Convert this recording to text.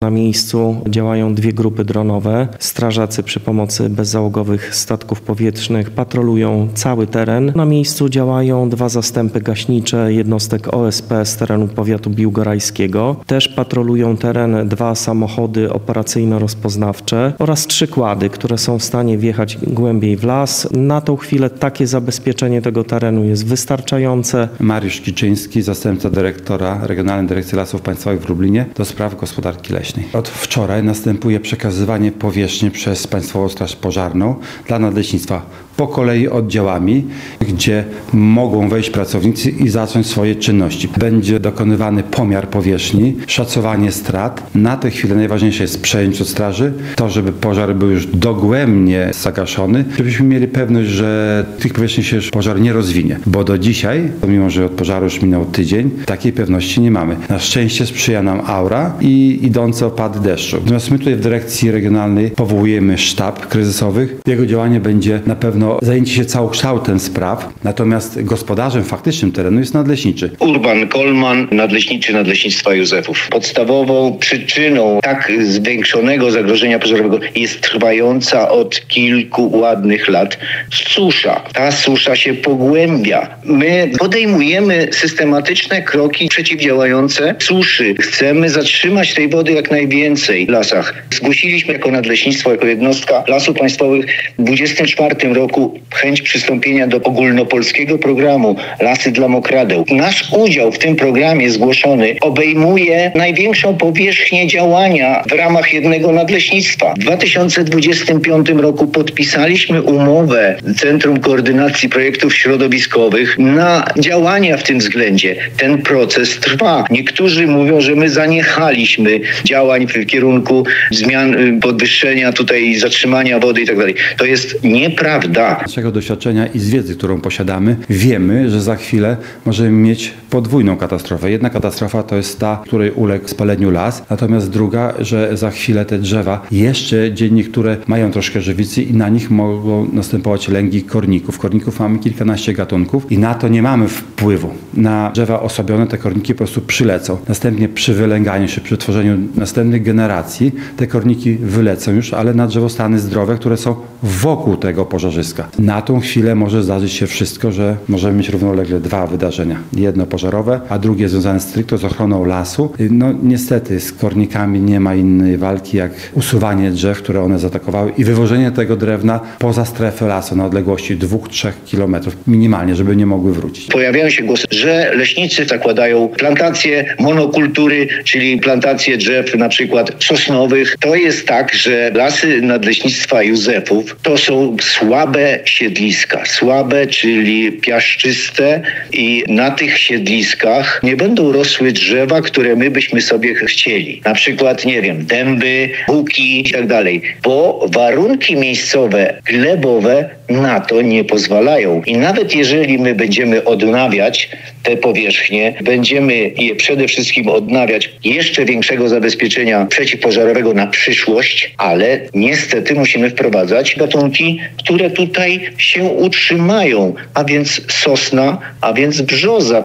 Na miejscu działają 2 grupy dronowe. Strażacy przy pomocy bezzałogowych statków powietrznych patrolują cały teren. Na miejscu działają 2 zastępy gaśnicze jednostek OSP z terenu powiatu biłgorajskiego. Też patrolują teren 2 samochody operacyjno-rozpoznawcze oraz 3 kłady, które są w stanie wjechać głębiej w las. Na tą chwilę takie zabezpieczenie tego terenu jest wystarczające. Mariusz Kiczyński, zastępca dyrektora Regionalnej Dyrekcji Lasów Państwowych w Lublinie do spraw gospodarki leśnej. Od wczoraj następuje przekazywanie powierzchni przez Państwową Straż Pożarną dla nadleśnictwa po kolei oddziałami, gdzie mogą wejść pracownicy i zacząć swoje czynności. Będzie dokonywany pomiar powierzchni, szacowanie strat. Na tę chwilę najważniejsze jest przejęcie od straży, to żeby pożar był już dogłębnie zagaszony, żebyśmy mieli pewność, że tych powierzchni się już pożar nie rozwinie. Bo do dzisiaj, mimo że od pożaru już minął tydzień, takiej pewności nie mamy. Na szczęście sprzyja nam aura i idące opady deszczu. Natomiast my tutaj w Dyrekcji Regionalnej powołujemy sztab kryzysowy. Jego działanie będzie na pewno zajęcie się całokształtem spraw, natomiast gospodarzem faktycznym terenu jest nadleśniczy. Urban Kolman, nadleśniczy Nadleśnictwa Józefów. Podstawową przyczyną tak zwiększonego zagrożenia pożarowego jest trwająca od kilku ładnych lat susza. Ta susza się pogłębia. My podejmujemy systematyczne kroki przeciwdziałające suszy. Chcemy zatrzymać tej wody jak najwięcej w lasach. Zgłosiliśmy jako nadleśnictwo, jako jednostka Lasów Państwowych w 2024 roku chęć przystąpienia do ogólnopolskiego programu Lasy dla Mokradeł. Nasz udział w tym programie zgłoszony obejmuje największą powierzchnię działania w ramach jednego nadleśnictwa. W 2025 roku podpisaliśmy umowę Centrum Koordynacji Projektów Środowiskowych na działania w tym względzie. Ten proces trwa. Niektórzy mówią, że my zaniechaliśmy działań w kierunku zmian, podwyższenia tutaj, zatrzymania wody i tak dalej. To jest nieprawda. Z naszego doświadczenia i z wiedzy, którą posiadamy, wiemy, że za chwilę możemy mieć podwójną katastrofę. Jedna katastrofa to jest ta, której uległ spaleniu las, natomiast druga, że za chwilę te drzewa, jeszcze dziennie, które mają troszkę żywicy i na nich mogą następować lęgi korników. Korników mamy kilkanaście gatunków i na to nie mamy wpływu. Na drzewa osłabione te korniki po prostu przylecą. Następnie przy wylęganiu się, przy tworzeniu następnych generacji te korniki wylecą już, ale na drzewostany zdrowe, które są wokół tego pożarzyska. Na tą chwilę może zdarzyć się wszystko, że możemy mieć równolegle 2 wydarzenia. Jedno pożarowe, a drugie związane stricte z ochroną lasu. No niestety z kornikami nie ma innej walki jak usuwanie drzew, które one zaatakowały i wywożenie tego drewna poza strefę lasu na odległości 2-3 km minimalnie, żeby nie mogły wrócić. Pojawiają się głosy, że leśnicy zakładają plantacje monokultury, czyli plantacje drzew na przykład sosnowych. To jest tak, że Lasy Nadleśnictwa Józefów to są słabe siedliska. Słabe, czyli piaszczyste i na tych siedliskach nie będą rosły drzewa, które my byśmy sobie chcieli. Na przykład, nie wiem, dęby, buki i tak dalej. Bo warunki miejscowe, glebowe na to nie pozwalają. I nawet jeżeli my będziemy odnawiać te powierzchnie, będziemy je przede wszystkim odnawiać jeszcze większego zabezpieczenia przeciwpożarowego na przyszłość, ale niestety musimy wprowadzać gatunki, które tutaj się utrzymają, a więc sosna, a więc brzoza.